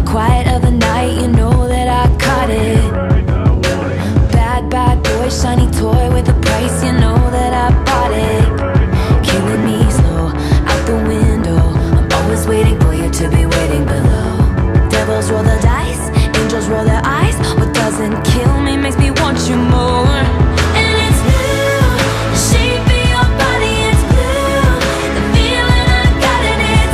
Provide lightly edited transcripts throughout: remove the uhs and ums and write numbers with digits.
quiet of the night, you know that I caught it. Bad, bad boy, shiny toy with a price, you know that I bought it. Killing me slow, out the window. I'm always waiting for you to be waiting below. Devils roll the dice, angels roll their eyes. What doesn't kill me makes me want you more. And it's blue, the shape of your body, it's blue. The feeling I got it, it's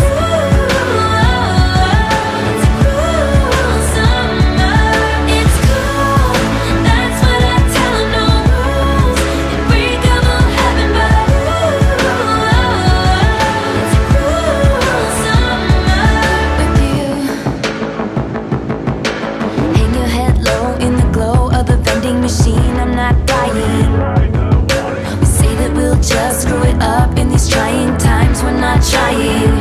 it's cruel summer. It's cool, that's what I tell 'em, no rules. Unbreakable heaven, but it's cruel summer with you. Hang your head low in the glow of the vending machine, I'm not dying. We say that we'll just screw it up in these trying times, we're not trying.